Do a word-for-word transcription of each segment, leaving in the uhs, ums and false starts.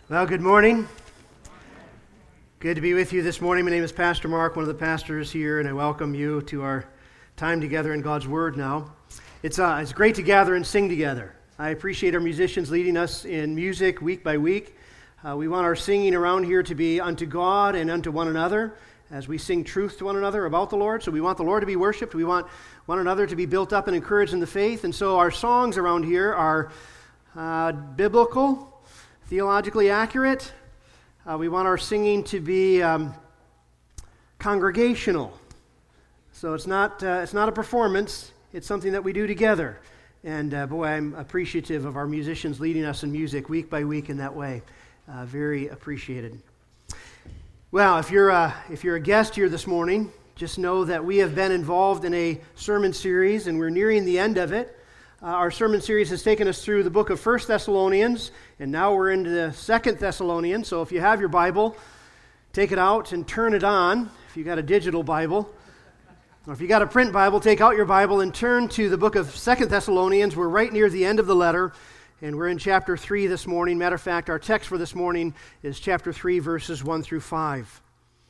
Well, good morning. Good to be with you this morning. My name is Pastor Mark, one of the pastors here, and I welcome you to our time together in God's Word now. It's, uh, it's great to gather and sing together. I appreciate our musicians leading us in music week by week. Uh, we want our singing around here to be unto God and unto one another as we sing truth to one another about the Lord. So we want the Lord to be worshiped. We want one another to be built up and encouraged in the faith. And so our songs around here are uh, biblical, theologically accurate. Uh, we want our singing to be um, congregational. So it's not uh, it's not a performance. It's something that we do together. And uh, boy, I'm appreciative of our musicians leading us in music week by week in that way. Uh, very appreciated. Well, if you're uh, if you're a guest here this morning, just know that we have been involved in a sermon series, and we're nearing the end of it. Uh, our sermon series has taken us through the book of First Thessalonians, and now we're into the Second Thessalonians. So if you have your Bible, take it out and turn it on. If you got a digital Bible, or if you got a print Bible, take out your Bible and turn to the book of Second Thessalonians. We're right near the end of the letter, and we're in chapter three this morning. Matter of fact, our text for this morning is chapter three, verses one through five.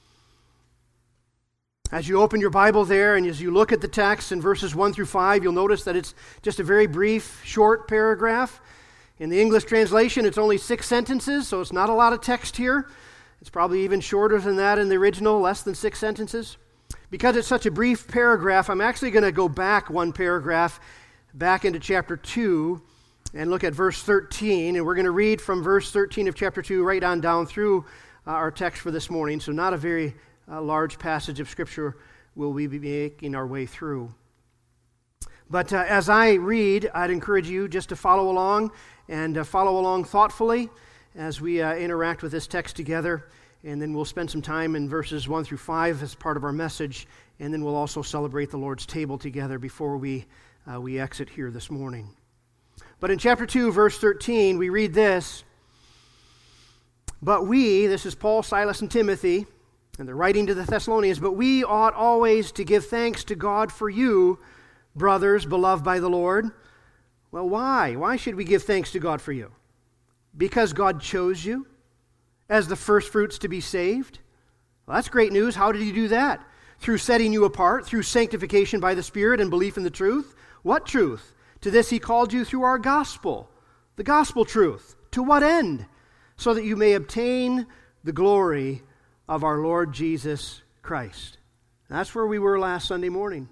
As you open your Bible there and as you look at the text in verses one through five, you'll notice that it's just a very brief, short paragraph. In the English translation, it's only six sentences, so it's not a lot of text here. It's probably even shorter than that in the original, less than six sentences. Because it's such a brief paragraph, I'm actually going to go back one paragraph, back into chapter two, and look at verse thirteen. And we're going to read from verse thirteen of chapter two right on down through uh, our text for this morning. So not a very A large passage of Scripture will we be making our way through. But uh, as I read, I'd encourage you just to follow along and uh, follow along thoughtfully as we uh, interact with this text together. And then we'll spend some time in verses one through five as part of our message. And then we'll also celebrate the Lord's table together before we, uh, we exit here this morning. But in chapter two, verse thirteen, we read this. But we, this is Paul, Silas, and Timothy, and they're writing to the Thessalonians, but we ought always to give thanks to God for you, brothers, beloved by the Lord. Well, why? Why should we give thanks to God for you? Because God chose you as the first fruits to be saved? Well, that's great news. How did he do that? Through setting you apart, through sanctification by the Spirit and belief in the truth. What truth? To this he called you through our gospel, the gospel truth. To what end? So that you may obtain the glory of our Lord Jesus Christ. That's where we were last Sunday morning.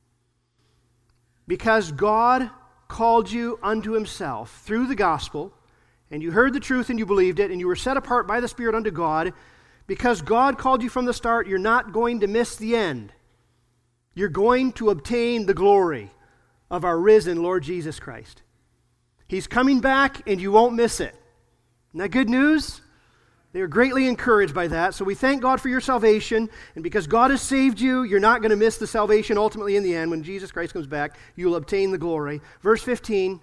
Because God called you unto himself through the gospel, and you heard the truth and you believed it, and you were set apart by the Spirit unto God, because God called you from the start, you're not going to miss the end. You're going to obtain the glory of our risen Lord Jesus Christ. He's coming back, and you won't miss it. Isn't that good news? They are greatly encouraged by that. So we thank God for your salvation. And because God has saved you, you're not going to miss the salvation ultimately in the end. When Jesus Christ comes back, you'll obtain the glory. Verse fifteen,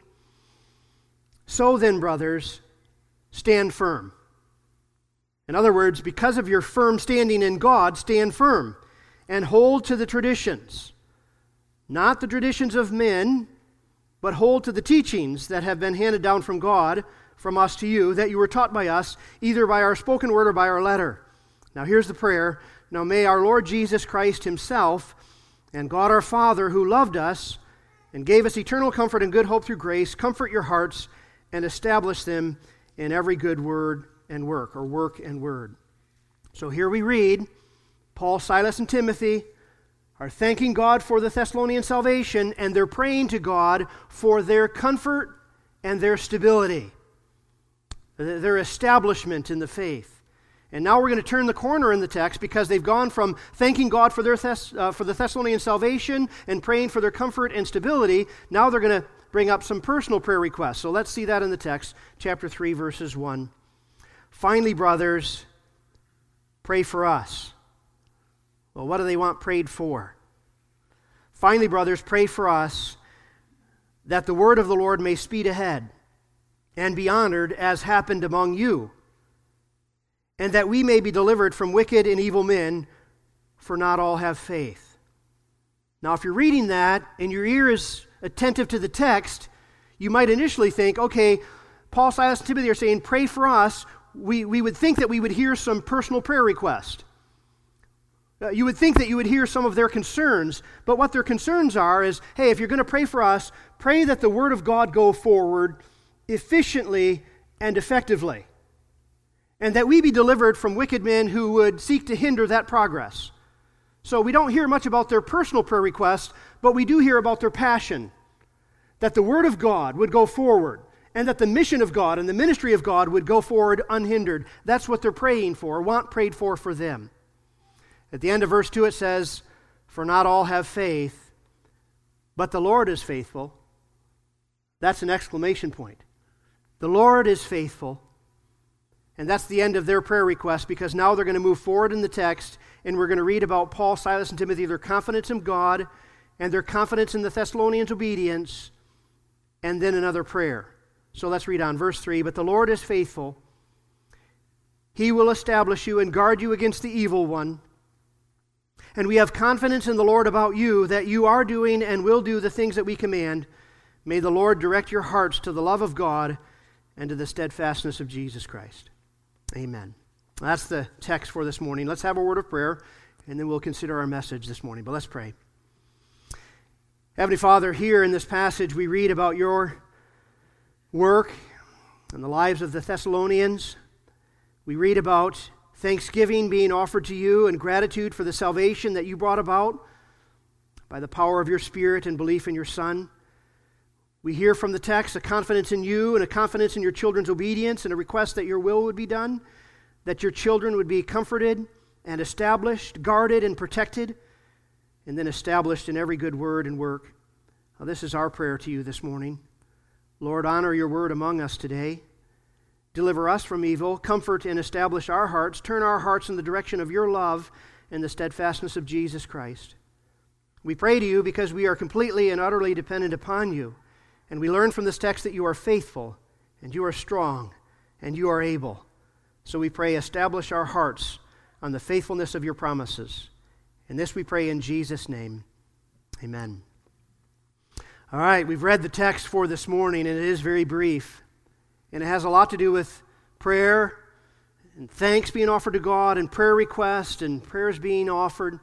so then, brothers, stand firm. In other words, because of your firm standing in God, stand firm and hold to the traditions. Not the traditions of men, but hold to the teachings that have been handed down from God, from us to you, that you were taught by us, either by our spoken word or by our letter. Now here's the prayer. Now may our Lord Jesus Christ himself and God our Father, who loved us and gave us eternal comfort and good hope through grace, comfort your hearts and establish them in every good word and work, or work and word. So here we read, Paul, Silas, and Timothy are thanking God for the Thessalonian salvation, and they're praying to God for their comfort and their stability, their establishment in the faith. And now we're going to turn the corner in the text, because they've gone from thanking God for their Thess- uh, for the Thessalonian salvation and praying for their comfort and stability. Now they're going to bring up some personal prayer requests. So let's see that in the text, chapter three, verses one. Finally, brothers, pray for us. Well, what do they want prayed for? Finally, brothers, pray for us that the word of the Lord may speed ahead and be honored as happened among you, and that we may be delivered from wicked and evil men, for not all have faith. Now, if you're reading that and your ear is attentive to the text, you might initially think, okay, Paul, Silas, and Timothy are saying, pray for us. we, we would think that we would hear some personal prayer request. Uh, you would think that you would hear some of their concerns, but what their concerns are is, hey, if you're going to pray for us, pray that the Word of God go forward efficiently and effectively, and that we be delivered from wicked men who would seek to hinder that progress. So we don't hear much about their personal prayer requests, but we do hear about their passion, that the Word of God would go forward, and that the mission of God and the ministry of God would go forward unhindered. That's what they're praying for, want prayed for for them. At the end of verse two it says, "For not all have faith, but the Lord is faithful." That's an exclamation point. The Lord is faithful. And that's the end of their prayer request, because now they're going to move forward in the text, and we're going to read about Paul, Silas, and Timothy, their confidence in God, and their confidence in the Thessalonians' obedience, and then another prayer. So let's read on. Verse three, "But the Lord is faithful. He will establish you and guard you against the evil one. And we have confidence in the Lord about you, that you are doing and will do the things that we command. May the Lord direct your hearts to the love of God and to the steadfastness of Jesus Christ." Amen. That's the text for this morning. Let's have a word of prayer, and then we'll consider our message this morning. But let's pray. Heavenly Father, here in this passage we read about your work and the lives of the Thessalonians. We read about thanksgiving being offered to you and gratitude for the salvation that you brought about by the power of your Spirit and belief in your Son. We hear from the text a confidence in you and a confidence in your children's obedience and a request that your will would be done, that your children would be comforted and established, guarded and protected, and then established in every good word and work. Now, this is our prayer to you this morning. Lord, honor your word among us today. Deliver us from evil, comfort and establish our hearts, turn our hearts in the direction of your love and the steadfastness of Jesus Christ. We pray to you because we are completely and utterly dependent upon you, and we learn from this text that you are faithful, and you are strong, and you are able. So we pray, establish our hearts on the faithfulness of your promises. And this we pray in Jesus' name. Amen. All right, we've read the text for this morning, and it is very brief. And it has a lot to do with prayer and thanks being offered to God and prayer requests and prayers being offered.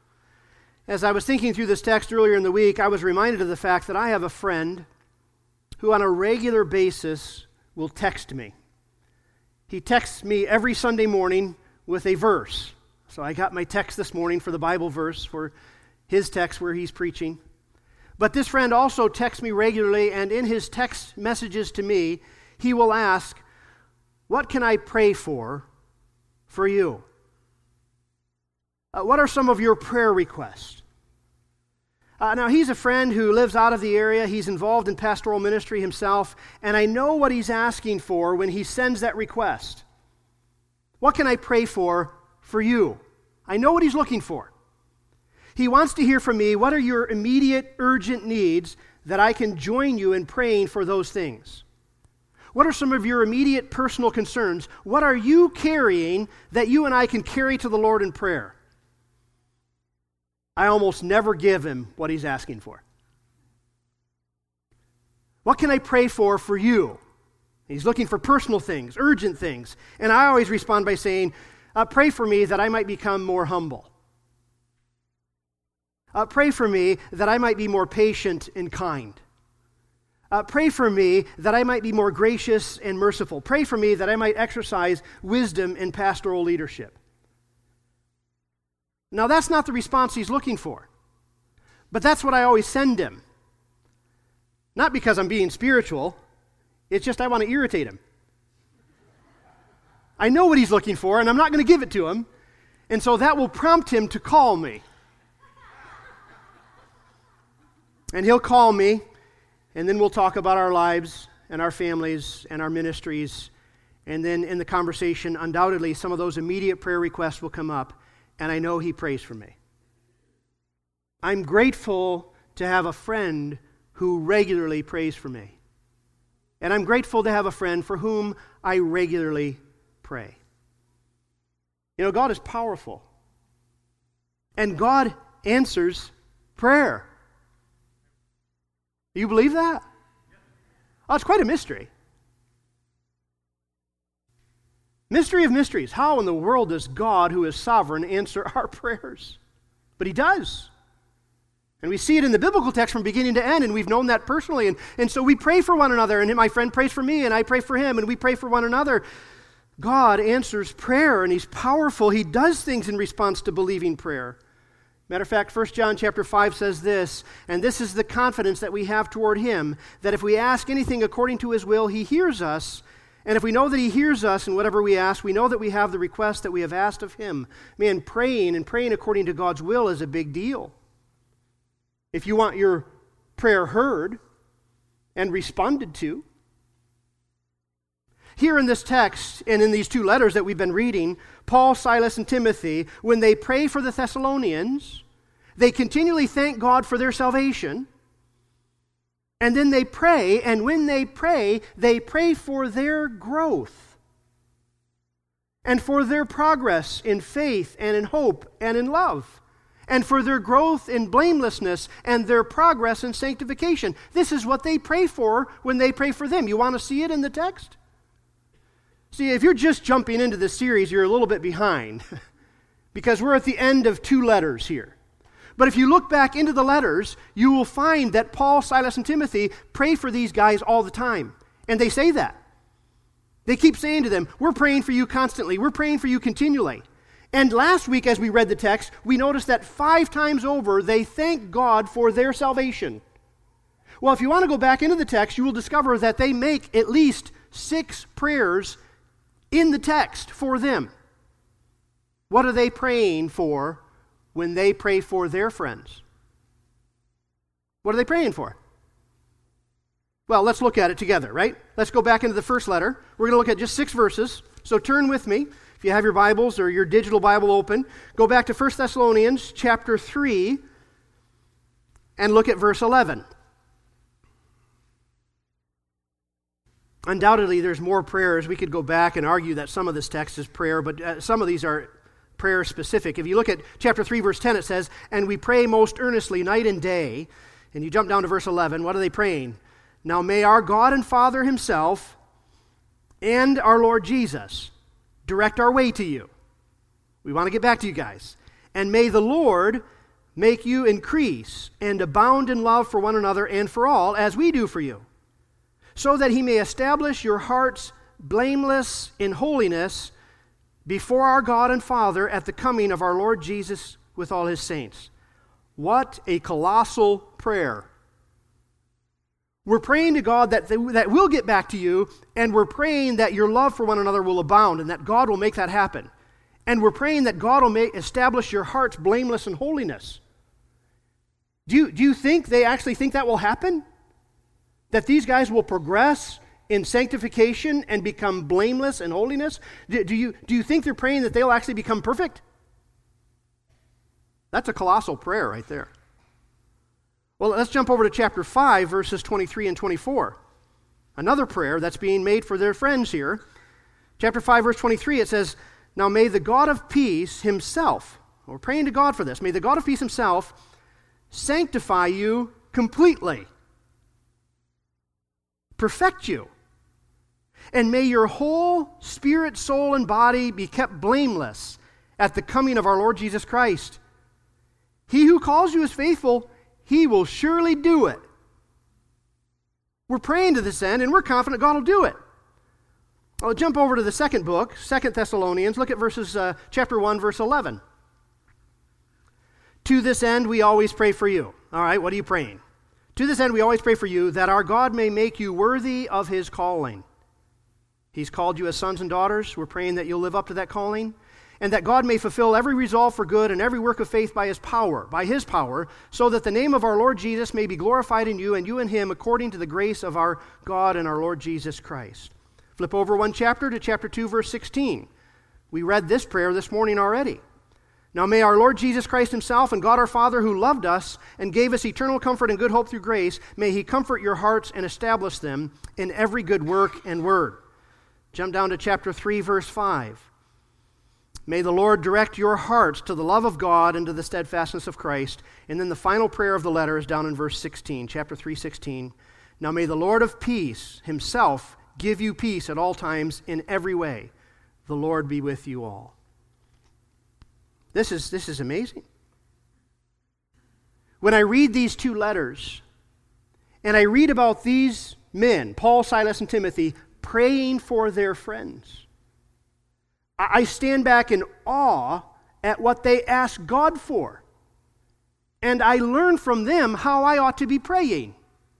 As I was thinking through this text earlier in the week, I was reminded of the fact that I have a friend who on a regular basis will text me. He texts me every Sunday morning with a verse. So I got my text this morning for the Bible verse for his text where he's preaching. But this friend also texts me regularly, and in his text messages to me, he will ask, "What can I pray for for you? Uh, what are some of your prayer requests?" Uh, now, he's a friend who lives out of the area. He's involved in pastoral ministry himself, and I know what he's asking for when he sends that request. What can I pray for for you? I know what he's looking for. He wants to hear from me, what are your immediate, urgent needs that I can join you in praying for those things? What are some of your immediate personal concerns? What are you carrying that you and I can carry to the Lord in prayer? I almost never give him what he's asking for. What can I pray for for you? He's looking for personal things, urgent things. And I always respond by saying, uh, pray for me that I might become more humble. Uh, pray for me that I might be more patient and kind. Uh, pray for me that I might be more gracious and merciful. Pray for me that I might exercise wisdom in pastoral leadership. Now, that's not the response he's looking for, but that's what I always send him. Not because I'm being spiritual, it's just I want to irritate him. I know what he's looking for, and I'm not going to give it to him, and so that will prompt him to call me. And he'll call me, and then we'll talk about our lives and our families and our ministries. And then in the conversation, undoubtedly, some of those immediate prayer requests will come up, and I know he prays for me. I'm grateful to have a friend who regularly prays for me. And I'm grateful to have a friend for whom I regularly pray. You know, God is powerful. And God answers prayer. Do you believe that? Oh, it's quite a mystery. Mystery of mysteries. How in the world does God, who is sovereign, answer our prayers? But he does. And we see it in the biblical text from beginning to end, and we've known that personally. And, and so we pray for one another, and my friend prays for me, and I pray for him, and we pray for one another. God answers prayer, and he's powerful. He does things in response to believing prayer. Matter of fact, First John chapter five says this, and this is the confidence that we have toward him, that if we ask anything according to his will, he hears us. And if we know that he hears us in whatever we ask, we know that we have the request that we have asked of him. Man, praying and praying according to God's will is a big deal. If you want your prayer heard and responded to. Here in this text and in these two letters that we've been reading, Paul, Silas, and Timothy, when they pray for the Thessalonians, they continually thank God for their salvation. And then they pray, and when they pray, they pray for their growth and for their progress in faith and in hope and in love, and for their growth in blamelessness and their progress in sanctification. This is what they pray for when they pray for them. You want to see it in the text? See, if you're just jumping into this series, you're a little bit behind because we're at the end of two letters here. But if you look back into the letters, you will find that Paul, Silas, and Timothy pray for these guys all the time. And they say that. They keep saying to them, we're praying for you constantly. We're praying for you continually. And last week, as we read the text, we noticed that five times over, they thank God for their salvation. Well, if you want to go back into the text, you will discover that they make at least six prayers in the text for them. What are they praying for when they pray for their friends? What are they praying for? Well, let's look at it together, right? Let's go back into the first letter. We're going to look at just six verses. So turn with me. If you have your Bibles or your digital Bible open, go back to First Thessalonians chapter three and look at verse eleven. Undoubtedly, there's more prayers. We could go back and argue that some of this text is prayer, but uh, some of these are prayer specific. If you look at chapter three, verse ten, it says, and we pray most earnestly night and day. And you jump down to verse eleven. What are they praying? Now may our God and Father himself and our Lord Jesus direct our way to you. We want to get back to you guys. And may the Lord make you increase and abound in love for one another and for all, as we do for you, so that he may establish your hearts blameless in holiness before our God and Father at the coming of our Lord Jesus with all his saints. What a colossal prayer. We're praying to God that, they, that we'll get back to you, and we're praying that your love for one another will abound and that God will make that happen. And we're praying that God will make, establish your hearts blameless in holiness. Do you, do you think they actually think that will happen? That these guys will progress in sanctification and become blameless in holiness? Do, do, you, do you think they're praying that they'll actually become perfect? That's a colossal prayer right there. Well, let's jump over to chapter five, verses twenty-three and twenty-four. Another prayer that's being made for their friends here. Chapter five, verse twenty-three, it says, now may the God of peace himself, we're praying to God for this, may the God of peace himself sanctify you completely, perfect you, and may your whole spirit, soul, and body be kept blameless at the coming of our Lord Jesus Christ. He who calls you is faithful, he will surely do it. We're praying to this end, and we're confident God will do it. I'll jump over to the second book, Second Thessalonians. Look at verses, uh, chapter one, verse eleven. To this end, we always pray for you. All right, what are you praying? To this end, we always pray for you, that our God may make you worthy of his calling. He's called you as sons and daughters. We're praying that you'll live up to that calling, and that God may fulfill every resolve for good and every work of faith by his power, by his power, so that the name of our Lord Jesus may be glorified in you and you in him, according to the grace of our God and our Lord Jesus Christ. Flip over one chapter to chapter two, verse sixteen. We read this prayer this morning already. Now may our Lord Jesus Christ himself and God our Father, who loved us and gave us eternal comfort and good hope through grace, may he comfort your hearts and establish them in every good work and word. Jump down to chapter three, verse five. May the Lord direct your hearts to the love of God and to the steadfastness of Christ. And then the final prayer of the letter is down in verse sixteen, chapter three, sixteen. Now may the Lord of peace himself give you peace at all times in every way. The Lord be with you all. This is, this is amazing. When I read these two letters, and I read about these men, Paul, Silas, and Timothy, praying for their friends, I stand back in awe at what they ask God for. And I learn from them how I ought to be praying.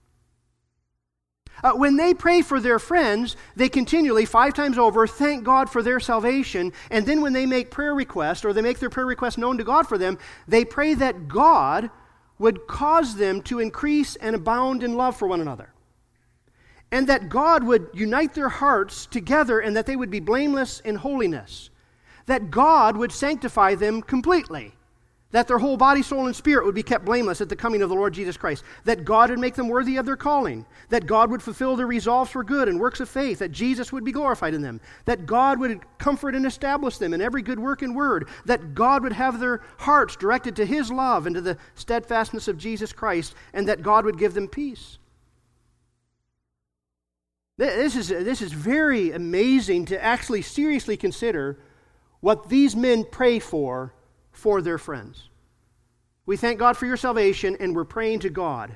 Uh, when they pray for their friends, they continually, five times over, thank God for their salvation. And then when they make prayer requests, or they make their prayer requests known to God for them, they pray that God would cause them to increase and abound in love for one another. And that God would unite their hearts together and that they would be blameless in holiness. That God would sanctify them completely. That their whole body, soul, and spirit would be kept blameless at the coming of the Lord Jesus Christ. That God would make them worthy of their calling. That God would fulfill their resolves for good and works of faith. That Jesus would be glorified in them. That God would comfort and establish them in every good work and word. That God would have their hearts directed to His love and to the steadfastness of Jesus Christ. And that God would give them peace. This is, this is very amazing to actually seriously consider what these men pray for for their friends. We thank God for your salvation, and we're praying to God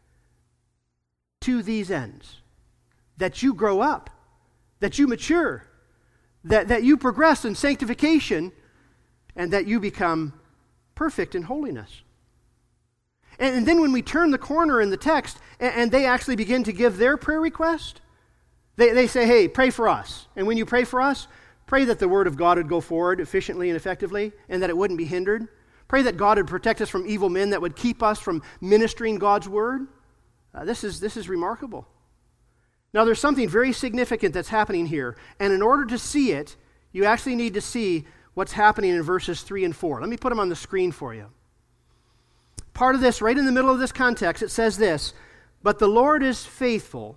to these ends, that you grow up, that you mature, that, that you progress in sanctification, and that you become perfect in holiness. And, and then when we turn the corner in the text, and, and they actually begin to give their prayer request, they, they say, hey, pray for us. And when you pray for us, pray that the Word of God would go forward efficiently and effectively, and that it wouldn't be hindered. Pray that God would protect us from evil men that would keep us from ministering God's Word. Uh, this is, this is remarkable. Now, there's something very significant that's happening here, and in order to see it, you actually need to see what's happening in verses three and four. Let me put them on the screen for you. Part of this, right in the middle of this context, it says this, "But the Lord is faithful.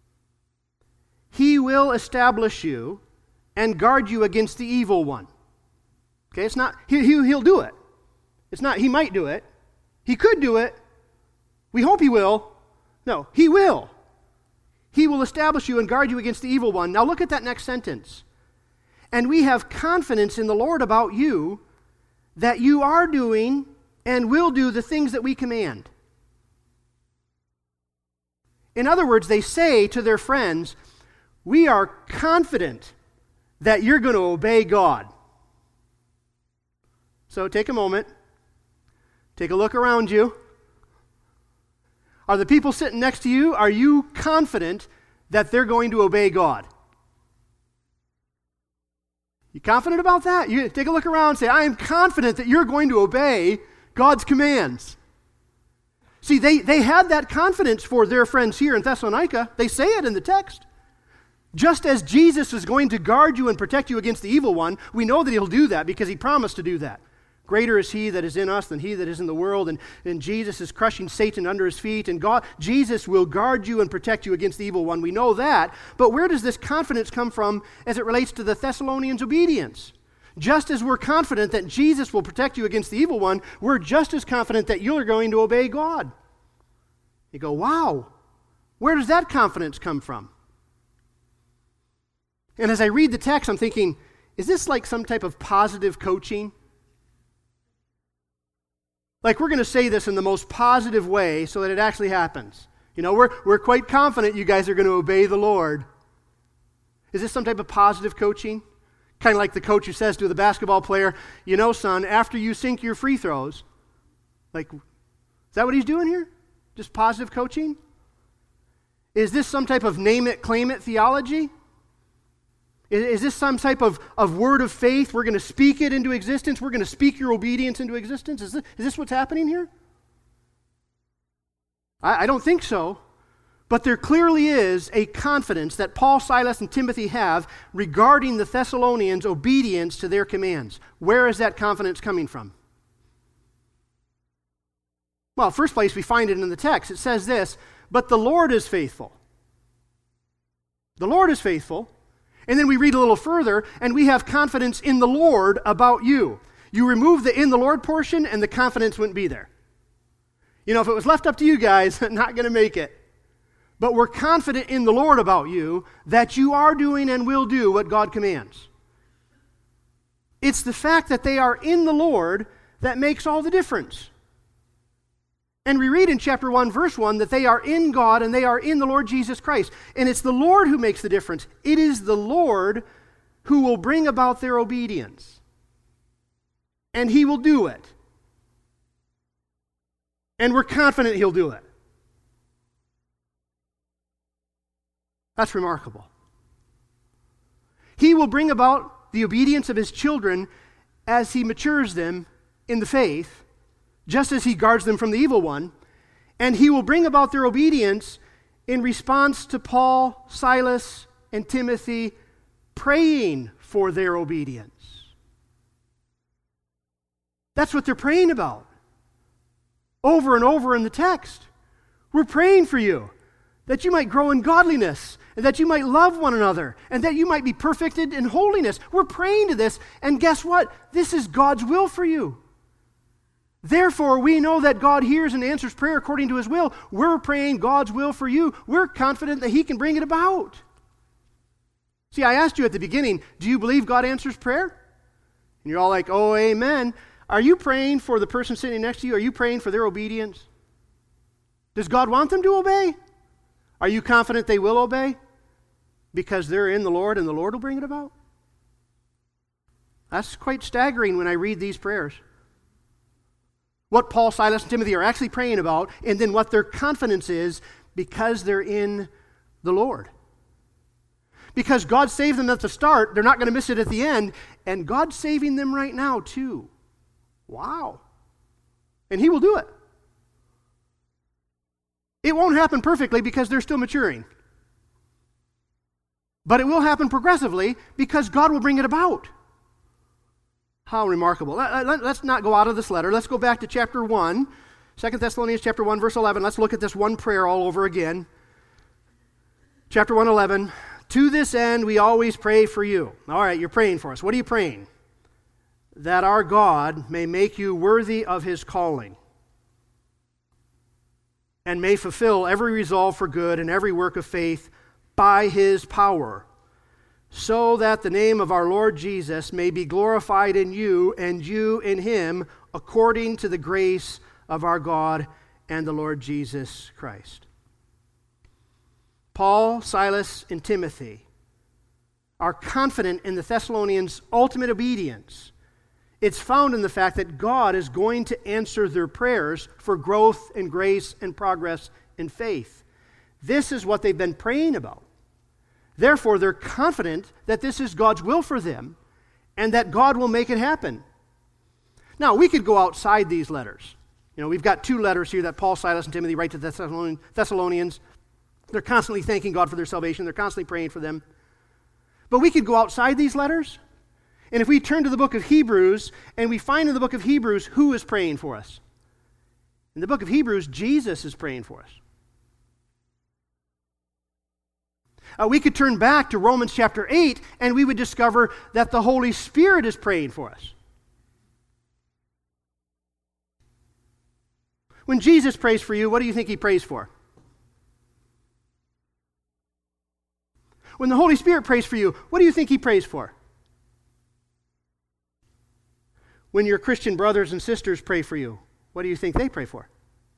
He will establish you and guard you against the evil one." Okay, it's not, he, he, he'll do it. It's not, he might do it. He could do it. We hope he will. No, he will. He will establish you and guard you against the evil one. Now look at that next sentence. "And we have confidence in the Lord about you, that you are doing and will do the things that we command." In other words, they say to their friends, we are confident that you're going to obey God. So take a moment. Take a look around you. Are the people sitting next to you, are you confident that they're going to obey God? You confident about that? You take a look around and say, I am confident that you're going to obey God's commands. See, they, they had that confidence for their friends here in Thessalonica. They say it in the text. Just as Jesus is going to guard you and protect you against the evil one, we know that he'll do that because he promised to do that. Greater is he that is in us than he that is in the world, and, and Jesus is crushing Satan under his feet, and God, Jesus will guard you and protect you against the evil one. We know that, but where does this confidence come from as it relates to the Thessalonians' obedience? Just as we're confident that Jesus will protect you against the evil one, we're just as confident that you're going to obey God. You go, wow, where does that confidence come from? And as I read the text, I'm thinking, is this like some type of positive coaching? Like we're going to say this in the most positive way so that it actually happens. You know, we're, we're quite confident you guys are going to obey the Lord. Is this some type of positive coaching? Kind of like the coach who says to the basketball player, you know, son, after you sink your free throws, like, is that what he's doing here? Just positive coaching? Is this some type of name it, claim it theology? Is, is this some type of, of word of faith? We're going to speak it into existence. We're going to speak your obedience into existence. Is this, is this what's happening here? I, I don't think so. But there clearly is a confidence that Paul, Silas, and Timothy have regarding the Thessalonians' obedience to their commands. Where is that confidence coming from? Well, first place, we find it in the text. It says this, but the Lord is faithful. The Lord is faithful. And then we read a little further, and we have confidence in the Lord about you. You remove the in the Lord portion, and the confidence wouldn't be there. You know, if it was left up to you guys, not going to make it. But we're confident in the Lord about you that you are doing and will do what God commands. It's the fact that they are in the Lord that makes all the difference. And we read in chapter one, verse one, that they are in God and they are in the Lord Jesus Christ. And it's the Lord who makes the difference. It is the Lord who will bring about their obedience. And He will do it. And we're confident He'll do it. That's remarkable. He will bring about the obedience of His children as He matures them in the faith, just as He guards them from the evil one. And He will bring about their obedience in response to Paul, Silas, and Timothy praying for their obedience. That's what they're praying about. Over and over in the text. We're praying for you, that you might grow in godliness, and that you might love one another, and that you might be perfected in holiness. We're praying to this, and guess what? This is God's will for you. Therefore, we know that God hears and answers prayer according to His will. We're praying God's will for you. We're confident that He can bring it about. See, I asked you at the beginning, do you believe God answers prayer? And you're all like, oh, amen. Are you praying for the person sitting next to you? Are you praying for their obedience? Does God want them to obey? Are you confident they will obey? Because they're in the Lord and the Lord will bring it about? That's quite staggering when I read these prayers. What Paul, Silas, and Timothy are actually praying about, and then what their confidence is because they're in the Lord. Because God saved them at the start, they're not going to miss it at the end, and God's saving them right now too. Wow. And He will do it. It won't happen perfectly because they're still maturing. But it will happen progressively because God will bring it about. How remarkable. Let's not go out of this letter. Let's go back to chapter one, Second Thessalonians chapter one, verse eleven. Let's look at this one prayer all over again. Chapter one, eleven. To this end, we always pray for you. All right, you're praying for us. What are you praying? That our God may make you worthy of His calling and may fulfill every resolve for good and every work of faith by His power, so that the name of our Lord Jesus may be glorified in you and you in Him, according to the grace of our God and the Lord Jesus Christ. Paul, Silas, and Timothy are confident in the Thessalonians' ultimate obedience. It's found in the fact that God is going to answer their prayers for growth and grace and progress in faith. This is what they've been praying about. Therefore, they're confident that this is God's will for them and that God will make it happen. Now, we could go outside these letters. You know, we've got two letters here that Paul, Silas, and Timothy write to the Thessalonians. They're constantly thanking God for their salvation. They're constantly praying for them. But we could go outside these letters, and if we turn to the book of Hebrews, and we find in the book of Hebrews who is praying for us. In the book of Hebrews, Jesus is praying for us. Uh, we could turn back to Romans chapter eight, and we would discover that the Holy Spirit is praying for us. When Jesus prays for you, what do you think He prays for? When the Holy Spirit prays for you, what do you think He prays for? When your Christian brothers and sisters pray for you, what do you think they pray for?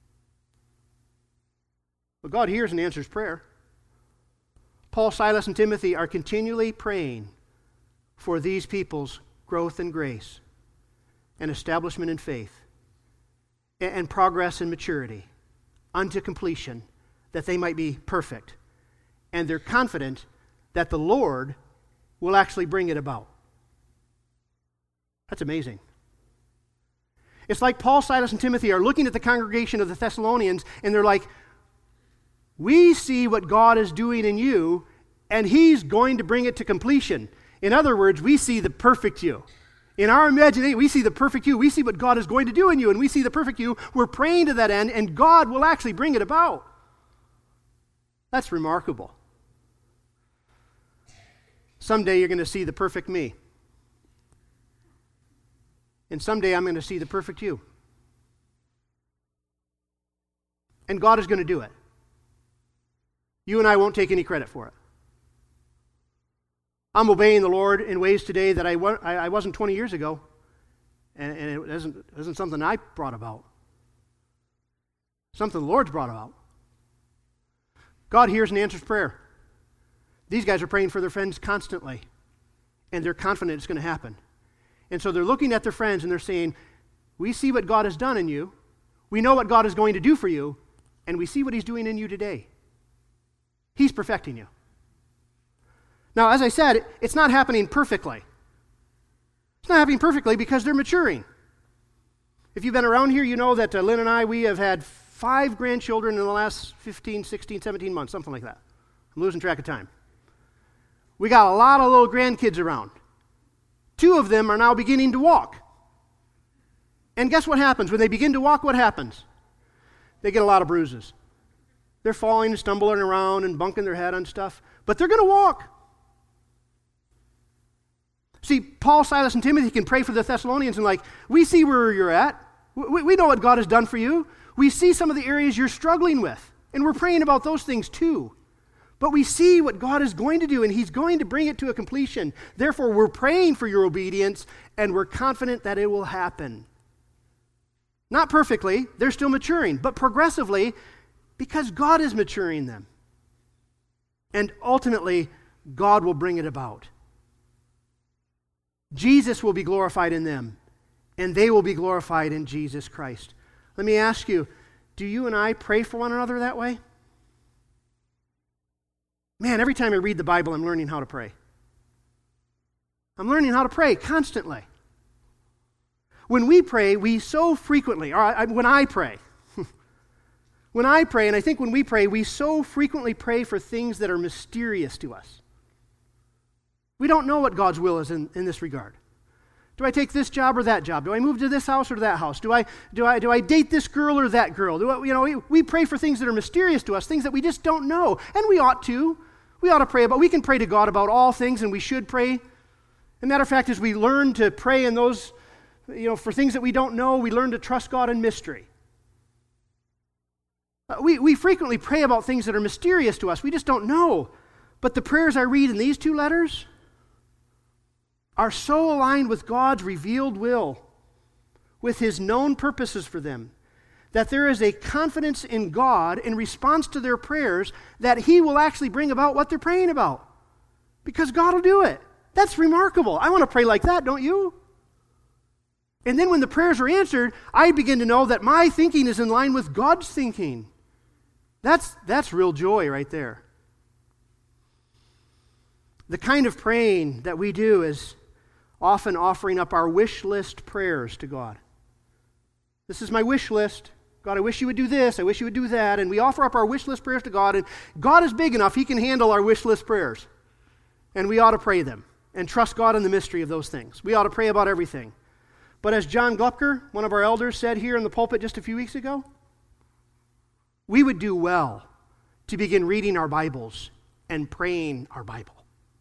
Well, God hears and answers prayer. Paul, Silas, and Timothy are continually praying for these people's growth and grace and establishment in faith and progress and maturity unto completion, that they might be perfect. And they're confident that the Lord will actually bring it about. That's amazing. It's like Paul, Silas, and Timothy are looking at the congregation of the Thessalonians, and they're like, we see what God is doing in you, and He's going to bring it to completion. In other words, we see the perfect you. In our imagination, we see the perfect you. We see what God is going to do in you, and we see the perfect you. We're praying to that end, and God will actually bring it about. That's remarkable. Someday you're going to see the perfect me. And someday I'm going to see the perfect you. And God is going to do it. You and I won't take any credit for it. I'm obeying the Lord in ways today that I, wa- I, I wasn't twenty years ago, and, and it isn't, it isn't something I brought about. Something the Lord's brought about. God hears and answers prayer. These guys are praying for their friends constantly, and they're confident it's going to happen. And so they're looking at their friends and they're saying, we see what God has done in you, we know what God is going to do for you, and we see what he's doing in you today. He's perfecting you. Now, as I said, it's not happening perfectly. It's not happening perfectly because they're maturing. If you've been around here, you know that uh, Lynn and I, we have had five grandchildren in the last fifteen, sixteen, seventeen months, something like that. I'm losing track of time. We got a lot of little grandkids around. Two of them are now beginning to walk. And guess what happens? When they begin to walk, what happens? They get a lot of bruises. They're falling and stumbling around and bunking their head on stuff, but they're going to walk. See, Paul, Silas, and Timothy can pray for the Thessalonians and like, we see where you're at. We, we know what God has done for you. We see some of the areas you're struggling with, and we're praying about those things too. But we see what God is going to do, and he's going to bring it to a completion. Therefore, we're praying for your obedience, and we're confident that it will happen. Not perfectly, they're still maturing, but progressively, because God is maturing them. And ultimately, God will bring it about. Jesus will be glorified in them, and they will be glorified in Jesus Christ. Let me ask you, do you and I pray for one another that way? Man, every time I read the Bible, I'm learning how to pray. I'm learning how to pray constantly. When we pray, we so frequently, or I, when I pray, when I pray, and I think when we pray, we so frequently pray for things that are mysterious to us. We don't know what God's will is in, in this regard. Do I take this job or that job? Do I move to this house or to that house? Do I do I do I date this girl or that girl? Do I, you know, we, we pray for things that are mysterious to us, things that we just don't know, and we ought to. We ought to pray about. We can pray to God about all things, and we should pray. As a matter of fact, as we learn to pray in those, you know, for things that we don't know, we learn to trust God in mystery. Uh, we we frequently pray about things that are mysterious to us. We just don't know. But the prayers I read in these two letters are so aligned with God's revealed will, with his known purposes for them, that there is a confidence in God in response to their prayers that he will actually bring about what they're praying about. Because God will do it. That's remarkable. I want to pray like that, don't you? And then when the prayers are answered, I begin to know that my thinking is in line with God's thinking. That's, that's real joy right there. The kind of praying that we do is often offering up our wish list prayers to God. This is my wish list. God, I wish you would do this. I wish you would do that. And we offer up our wish list prayers to God. And God is big enough. He can handle our wish list prayers. And we ought to pray them and trust God in the mystery of those things. We ought to pray about everything. But as John Glucker, one of our elders, said here in the pulpit just a few weeks ago, we would do well to begin reading our Bibles and praying our Bible.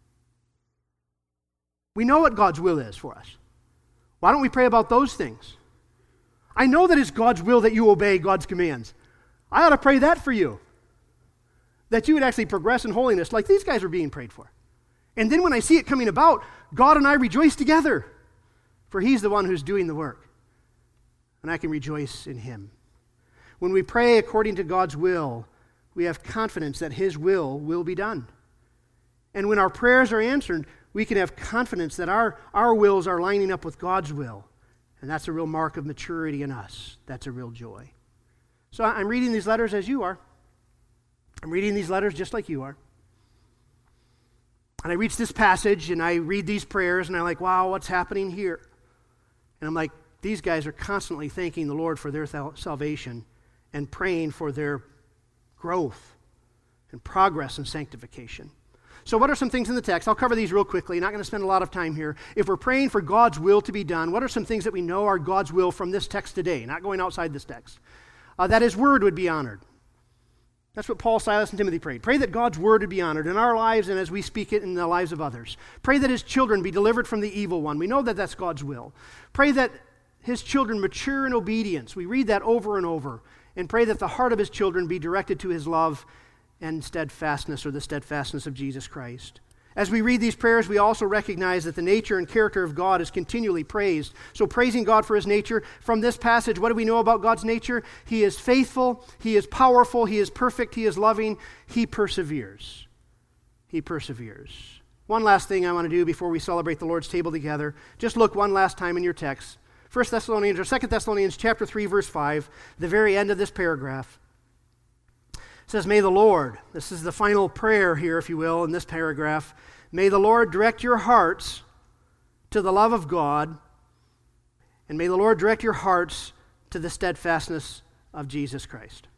We know what God's will is for us. Why don't we pray about those things? I know that it's God's will that you obey God's commands. I ought to pray that for you. That you would actually progress in holiness like these guys are being prayed for. And then when I see it coming about, God and I rejoice together. For he's the one who's doing the work. And I can rejoice in him. When we pray according to God's will, we have confidence that his will will be done. And when our prayers are answered, we can have confidence that our, our wills are lining up with God's will. And that's a real mark of maturity in us. That's a real joy. So I'm reading these letters as you are. I'm reading these letters just like you are. And I reach this passage and I read these prayers and I'm like, wow, what's happening here? And I'm like, these guys are constantly thanking the Lord for their th- salvation and praying for their growth and progress and sanctification. So what are some things in the text? I'll cover these real quickly. Not going to spend a lot of time here. If we're praying for God's will to be done, what are some things that we know are God's will from this text today? Not going outside this text. Uh, that his word would be honored. That's what Paul, Silas, and Timothy prayed. Pray that God's word would be honored in our lives and as we speak it in the lives of others. Pray that his children be delivered from the evil one. We know that that's God's will. Pray that his children mature in obedience. We read that over and over. And pray that the heart of his children be directed to his love and steadfastness, or the steadfastness of Jesus Christ. As we read these prayers, we also recognize that the nature and character of God is continually praised. So praising God for his nature, from this passage, what do we know about God's nature? He is faithful, he is powerful, he is perfect, he is loving, he perseveres. He perseveres. One last thing I want to do before we celebrate the Lord's table together. Just look one last time in your text. First Thessalonians or Second Thessalonians chapter three, verse five, the very end of this paragraph. It says, may the Lord, this is the final prayer here, if you will, in this paragraph, may the Lord direct your hearts to the love of God, and may the Lord direct your hearts to the steadfastness of Jesus Christ.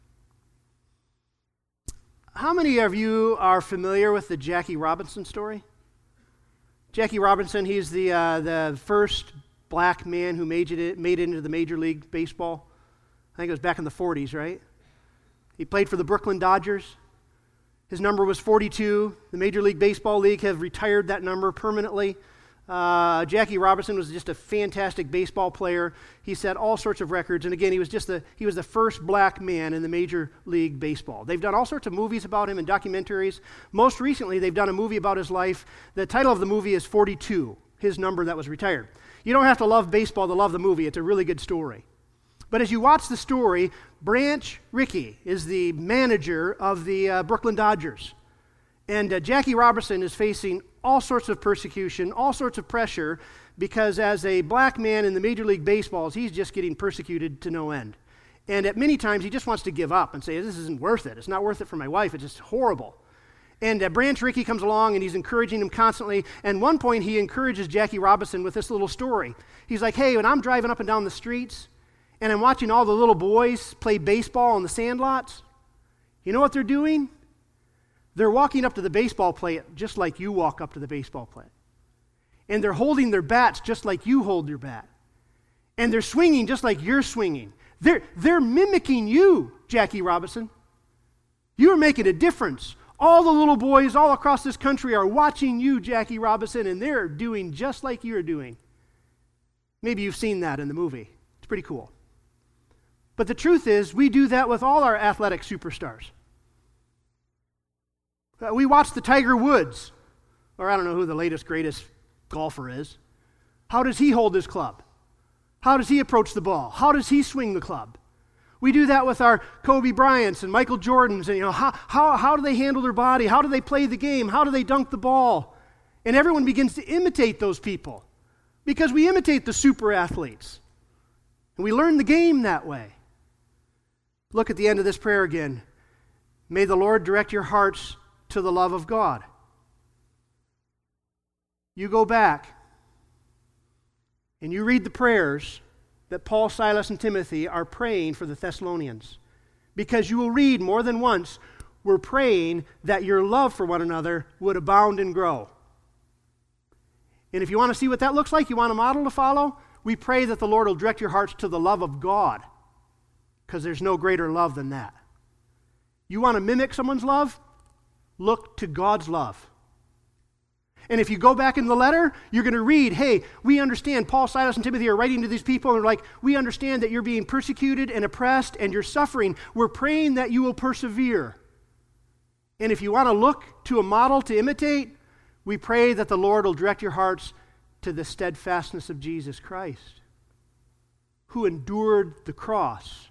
How many of you are familiar with the Jackie Robinson story? Jackie Robinson, he's the uh, the first black man who made it, made it into the Major League Baseball. I think it was back in the forties, right? He played for the Brooklyn Dodgers. His number was forty-two. The Major League Baseball League have retired that number permanently. Uh, Jackie Robinson was just a fantastic baseball player. He set all sorts of records, and again, he was just the he was the first black man in the Major League Baseball. They've done all sorts of movies about him and documentaries. Most recently, they've done a movie about his life. The title of the movie is forty-two, his number that was retired. You don't have to love baseball to love the movie. It's a really good story. But as you watch the story, Branch Rickey is the manager of the uh, Brooklyn Dodgers. And uh, Jackie Robinson is facing all sorts of persecution, all sorts of pressure, because as a black man in the Major League Baseballs, he's just getting persecuted to no end. And at many times, he just wants to give up and say, this isn't worth it. It's not worth it for my wife. It's just horrible. And uh, Branch Rickey comes along, and he's encouraging him constantly. And one point, he encourages Jackie Robinson with this little story. He's like, hey, when I'm driving up and down the streets, and I'm watching all the little boys play baseball on the sandlots, you know what they're doing? They're walking up to the baseball plate just like you walk up to the baseball plate. And they're holding their bats just like you hold your bat. And they're swinging just like you're swinging. They're, they're mimicking you, Jackie Robinson. You're making a difference. All the little boys all across this country are watching you, Jackie Robinson, and they're doing just like you're doing. Maybe you've seen that in the movie. It's pretty cool. But the truth is, we do that with all our athletic superstars. Uh, we watch the Tiger Woods, or I don't know who the latest, greatest golfer is. How does he hold his club? How does he approach the ball? How does he swing the club? We do that with our Kobe Bryants and Michael Jordans, and you know, how, how, how do they handle their body? How do they play the game? How do they dunk the ball? And everyone begins to imitate those people because we imitate the super athletes. And we learn the game that way. Look at the end of this prayer again. May the Lord direct your hearts to the love of God. You go back and you read the prayers that Paul, Silas, and Timothy are praying for the Thessalonians. Because you will read more than once, we're praying that your love for one another would abound and grow. And if you want to see what that looks like, you want a model to follow, we pray that the Lord will direct your hearts to the love of God. Because there's no greater love than that. You want to mimic someone's love? Look to God's love. And if you go back in the letter, you're going to read, hey, we understand, Paul, Silas, and Timothy are writing to these people, and they're like, we understand that you're being persecuted and oppressed, and you're suffering. We're praying that you will persevere. And if you want to look to a model to imitate, we pray that the Lord will direct your hearts to the steadfastness of Jesus Christ, who endured the cross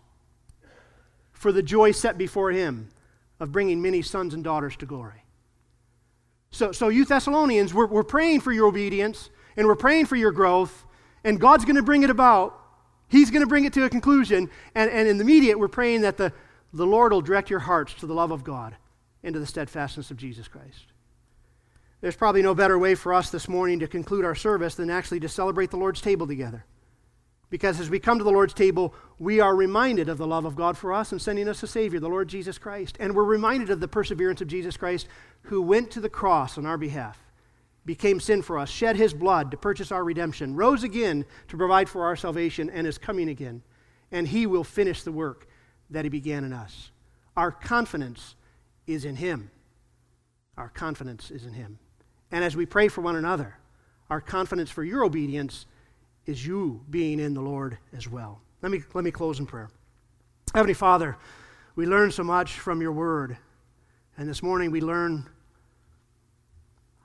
for the joy set before him of bringing many sons and daughters to glory. So, so you Thessalonians, we're, we're praying for your obedience, and we're praying for your growth, and God's going to bring it about. He's going to bring it to a conclusion, and, and in the immediate, we're praying that the, the Lord will direct your hearts to the love of God and to the steadfastness of Jesus Christ. There's probably no better way for us this morning to conclude our service than actually to celebrate the Lord's table together. Because as we come to the Lord's table, we are reminded of the love of God for us and sending us a Savior, the Lord Jesus Christ. And we're reminded of the perseverance of Jesus Christ, who went to the cross on our behalf, became sin for us, shed his blood to purchase our redemption, rose again to provide for our salvation, and is coming again. And he will finish the work that he began in us. Our confidence is in him. Our confidence is in him. And as we pray for one another, our confidence for your obedience is you being in the Lord as well. Let me, let me close in prayer. Heavenly Father, we learn so much from your word. And this morning we learn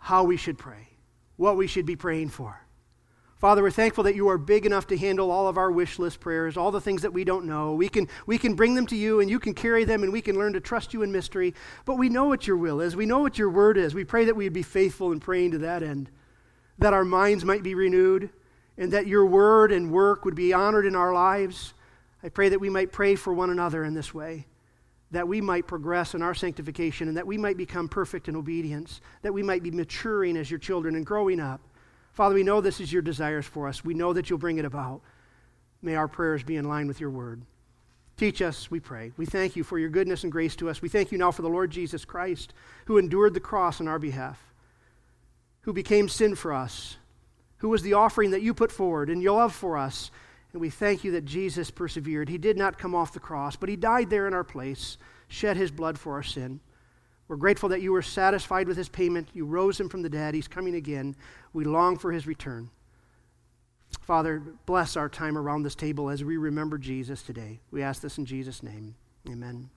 how we should pray, what we should be praying for. Father, we're thankful that you are big enough to handle all of our wish list prayers, all the things that we don't know. We can, we can bring them to you, and you can carry them, and we can learn to trust you in mystery. But we know what your will is. We know what your word is. We pray that we'd be faithful in praying to that end, that our minds might be renewed, and that your word and work would be honored in our lives. I pray that we might pray for one another in this way, that we might progress in our sanctification, and that we might become perfect in obedience, that we might be maturing as your children and growing up. Father, we know this is your desires for us. We know that you'll bring it about. May our prayers be in line with your word. Teach us, we pray. We thank you for your goodness and grace to us. We thank you now for the Lord Jesus Christ, who endured the cross on our behalf, who became sin for us, who was the offering that you put forward in your love for us. And we thank you that Jesus persevered. He did not come off the cross, but he died there in our place, shed his blood for our sin. We're grateful that you were satisfied with his payment. You rose him from the dead. He's coming again. We long for his return. Father, bless our time around this table as we remember Jesus today. We ask this in Jesus' name. Amen.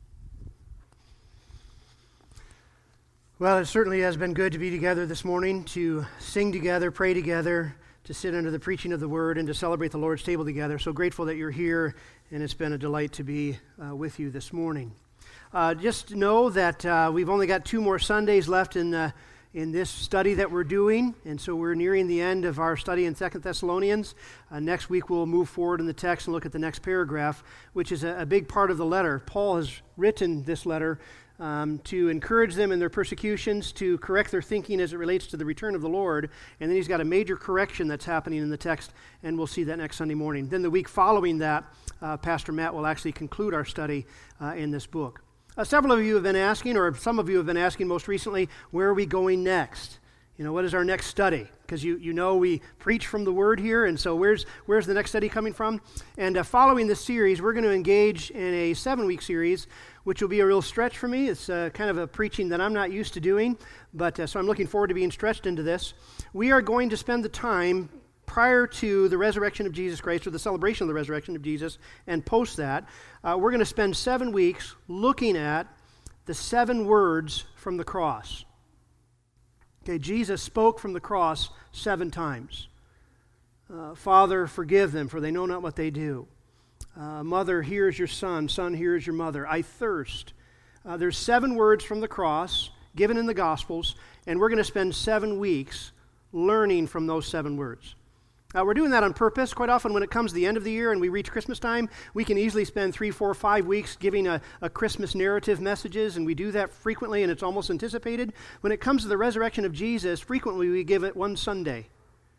Well, it certainly has been good to be together this morning, to sing together, pray together, to sit under the preaching of the word, and to celebrate the Lord's table together. So grateful that you're here, and it's been a delight to be uh, with you this morning. Uh, just know that uh, we've only got two more Sundays left in uh, in this study that we're doing, and so we're nearing the end of our study in Second Thessalonians. Uh, next week we'll move forward in the text and look at the next paragraph, which is a, a big part of the letter. Paul has written this letter um, to encourage them in their persecutions, to correct their thinking as it relates to the return of the Lord, and then he's got a major correction that's happening in the text, and we'll see that next Sunday morning. Then the week following that, uh, Pastor Matt will actually conclude our study uh, in this book. Uh, several of you have been asking, or some of you have been asking most recently, where are we going next? You know, what is our next study? Because you you know we preach from the Word here, and so where's where's the next study coming from? And uh, following this series, we're going to engage in a seven-week series, which will be a real stretch for me. It's uh, kind of a preaching that I'm not used to doing, but uh, so I'm looking forward to being stretched into this. We are going to spend the time prior to the resurrection of Jesus Christ, or the celebration of the resurrection of Jesus, and post that, uh, we're going to spend seven weeks looking at the seven words from the cross. Okay, Jesus spoke from the cross seven times. Uh, Father, forgive them, for they know not what they do. Uh, mother, here is your son. Son, here is your mother. I thirst. Uh, there's seven words from the cross given in the Gospels, and we're going to spend seven weeks learning from those seven words. Uh, we're doing that on purpose. Quite often when it comes to the end of the year and we reach Christmas time, we can easily spend three, four, five weeks giving a, a Christmas narrative messages, and we do that frequently, and it's almost anticipated. When it comes to the resurrection of Jesus, frequently we give it one Sunday.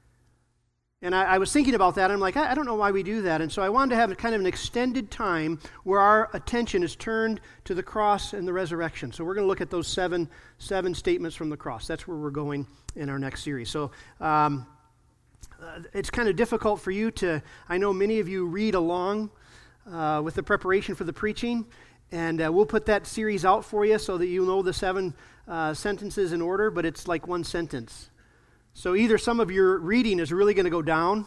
And I, I was thinking about that, and I'm like, I, I don't know why we do that. And so I wanted to have kind of an extended time where our attention is turned to the cross and the resurrection. So we're going to look at those seven, seven statements from the cross. That's where we're going in our next series. So, um, Uh, it's kind of difficult for you to, I know many of you read along uh, with the preparation for the preaching, and uh, we'll put that series out for you so that you know the seven uh, sentences in order, but it's like one sentence. So either some of your reading is really going to go down,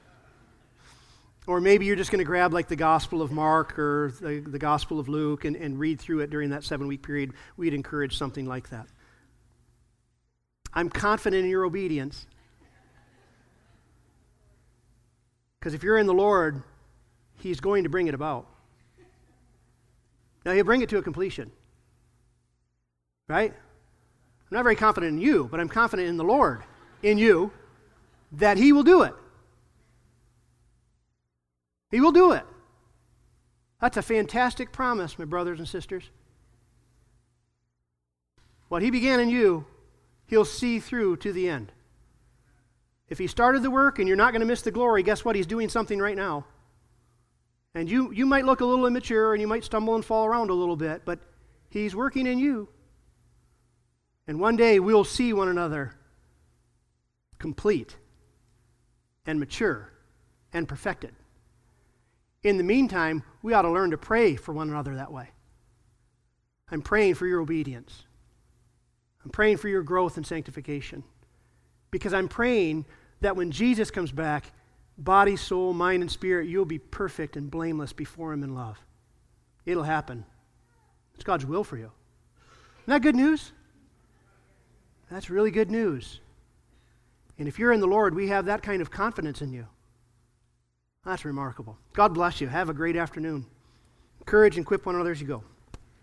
or maybe you're just going to grab like the Gospel of Mark or the, the Gospel of Luke and, and read through it during that seven-week period. We'd encourage something like that. I'm confident in your obedience. Because if you're in the Lord, He's going to bring it about. Now, He'll bring it to a completion. Right? I'm not very confident in you, but I'm confident in the Lord, in you, that He will do it. He will do it. That's a fantastic promise, my brothers and sisters. What He began in you, He'll see through to the end. If He started the work and you're not going to miss the glory, guess what? He's doing something right now. And you, you might look a little immature and you might stumble and fall around a little bit, but He's working in you. And one day we'll see one another complete and mature and perfected. In the meantime, we ought to learn to pray for one another that way. I'm praying for your obedience. I'm praying for your growth and sanctification. Because I'm praying that when Jesus comes back, body, soul, mind, and spirit, you'll be perfect and blameless before Him in love. It'll happen. It's God's will for you. Isn't that good news? That's really good news. And if you're in the Lord, we have that kind of confidence in you. That's remarkable. God bless you. Have a great afternoon. Encourage and equip one another as you go.